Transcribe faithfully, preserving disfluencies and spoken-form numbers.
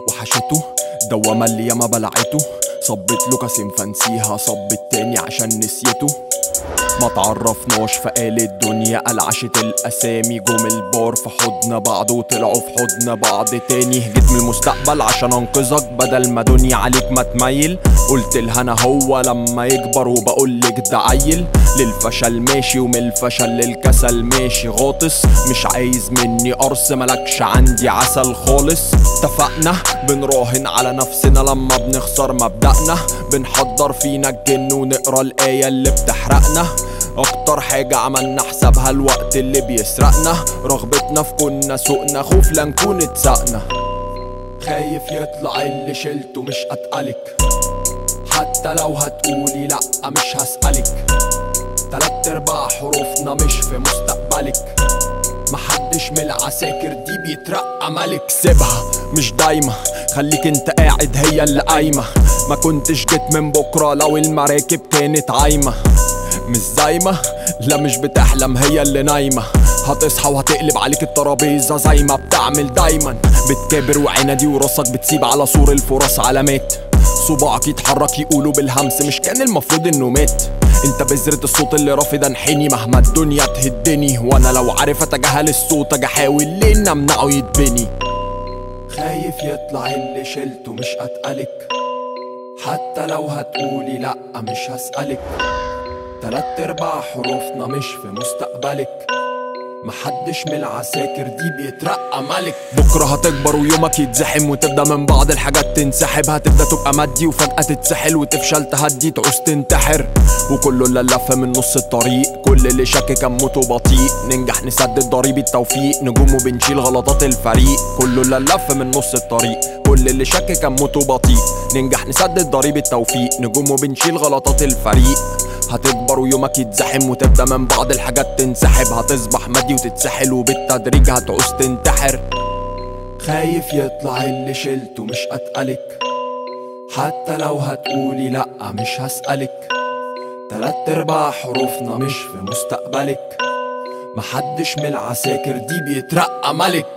وحشته دوامة اللي ياما بلعته. صبت له كاسين فانسيها، صب التاني عشان نسيته. ما تعرفناش فقال الدنيا قلعشت الاسامي. جم البار في حضن بعض وطلعوا في حضن بعض تاني. جيت من المستقبل عشان انقذك بدل ما دنيا عليك ما تميل. قلت لها انا هو لما يكبر وبقولك ده عيل. للفشل ماشي ومن الفشل للكسل ماشي غاطس. مش عايز مني قرص ملكش عندي عسل خالص. اتفقنا بنراهن على نفسنا لما بنخسر مبدأنا. بنحضر فينا الجن ونقرا الآية اللي بتحرقنا. اكتر حاجة عملنا حسابها الوقت اللي بيسرقنا. رغبتنا في كنا سوقنا، خوف لا نكون اتسقنا. خايف يطلع اللي شلته مش اتقلك. حتى لو هتقولي لأ مش هسألك. تلات ارباع حروفنا مش في مستقبلك. محدش من العساكر دي بيترقى ملك. سيبها مش دايما، خليك انت قاعد هي اللي قايمة. ما كنتش جيت من بكرة لو المراكب كانت عايمة. مش زايمة لا مش بتحلم هي اللي نايمة. هتصحى وهتقلب عليك الترابيزة زي ما بتعمل دايما. بتكابر وعنادي وراسك بتسيب على سور الفرص علامات. صباعك يتحرك يقولوا بالهمس مش كان المفروض انه مات. انت بذرة الصوت اللي رافض انحني مهما الدنيا تهدني. وانا لو عارف اتجاهل الصوت اجي احاول ليه ان امنعه يتبني. خايف يطلع اللي شلته مش اتقلك. حتى لو هتقولي لأ مش هسألك. تلات ارباع حروفنا مش في مستقبلك. محدش من العساكر دي بيترقى ملك. بكرة هتكبر ويومك يتزحم وتبدأ من بعض الحاجات تنسحب. هتبدأ تبقى مادي وفجأة تتسحل وتفشل تهدي تعوز تنتحر. وكله اللي لف من نص الطريق. كل اللي شك كان موته بطيء. ننجح نسدد ضريب التوفيق. نجوم وبنشيل غلطات الفريق. كله اللي لف من نص الطريق. كل اللي شك كان موته بطيء. ننجح نسدد ضريب التوفيق. نجوم وبنشيل غلطات الفريق. هتكبر ويومك يتزحم وتبدأ من بعض الحاجات تنسحب. هتصبح مادي وتتسحل وبالتدريج هتعوز تنتحر. خايف يطلع اللي شلته مش اتقلك. حتى لو هتقولي لأ مش هسألك. تلات ارباع حروفنا مش في مستقبلك. محدش من العساكر دي بيترقى ملك.